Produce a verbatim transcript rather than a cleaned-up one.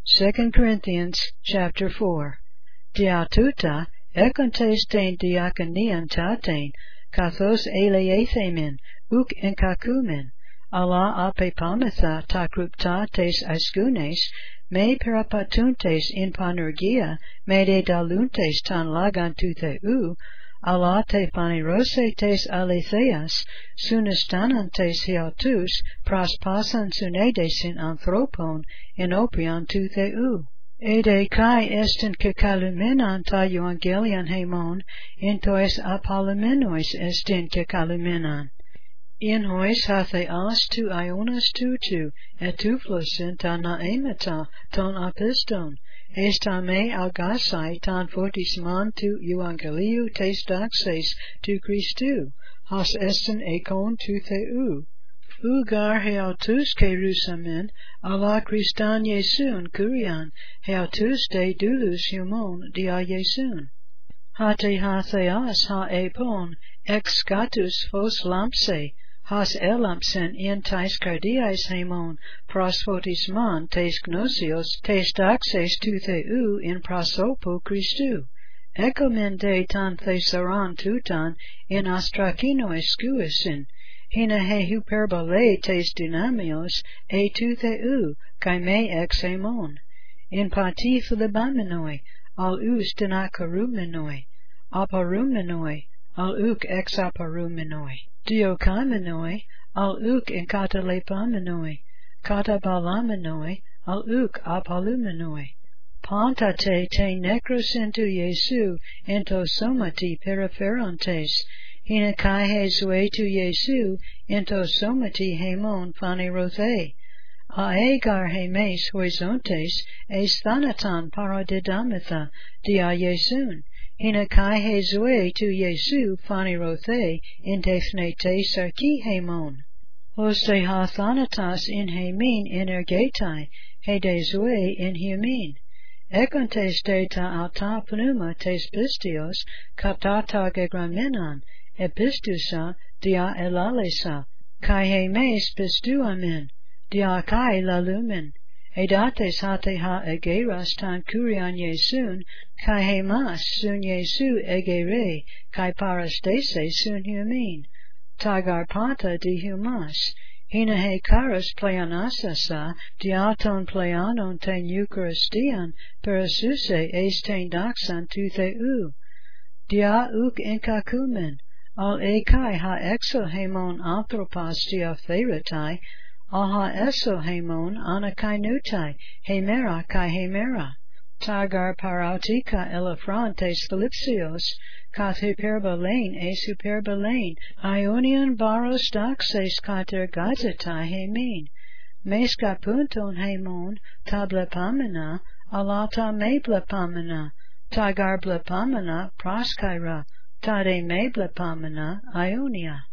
Second Corinthians chapter four. Diatuta ekontes ten diakonian taten, kathos eleethemen, uk enkakumen, ala apepametha takrupta tes askunes, me parapatuntes in panurgia, me de daluntes tan lagan tu theu, ala te panirose tes aletheas, sunastanantes hiatus, prospasan sunedesin anthropon, enopian tu theu. Ede kai estin kekalumenan ta euangelion hemon, entois apolumenois estin kekalumenan. In hois hathe as tu ionas tutu, etuflosin ta naemeta ton apiston, esta me algasai tan fortisman tu euangeliu tes daxes tu Christu, has estin ekon tu theu. Ugar heautus kerusamen, ala Christan Jesun kurian, heautus de doulos humon dia Jesun. Hate hatheas ha epon, ex scatus phos lampse, has elampsen in tais cardiais hemon, prosphotisman tes gnosios, tes daxes tu theu in prosopo Christu. Ecomen de tan thesaron tutan, in astrakino escuisin, hina he hyperbole tes dynamios, e tu theu, kai me ex hemon. In pati philibaminoi, al us dinakarumenoi, aparumenoi, al uk ex aparumenoi. Diokaimenoi, al uk in katalepamenoi, katabalamenoi, al uk apalumenoi. Pantate te necros into Jesu, ento somati periferontes, hina kai hezue tu Jesu, ento somati hemon phanerothe. Aegar hemes horizontes, es thanatan paradidamitha, dia Jesun. Hina kai hezue tu Jesu phanerothe, in tefnete sarki hemon. Hoste ha thanatas in hemin energetai, hedezue in humin. Ekontes de ta alta pneuma tes pistios, kaptata gegramenan, epistusa dia elalesa, kai hemes pistuamen, dia kai lalumen, edates hate ha egeras tan kurian Jesun, kai hemas sun Jesu egere, kai parastese sun humin, tagar pata di humas, hina he caras pleonasasa, diaton pleonon ten eucharistian, perasuse es ten doxan tu theu. Dia uk enkakumen, al e kai ha exo hemon anthropos dia theratai, al ha eso hemon anakainutai, hemera kai hemera. Tagar parautika elefrantes philipsios, kath hyperbolain es hyperbolain, ionian baros daxes kater gazetai hemin. Meska punton hemon, ta blepamina, alata me blepamina, tagar blepamina praskaira, tade me blepamina, ionia.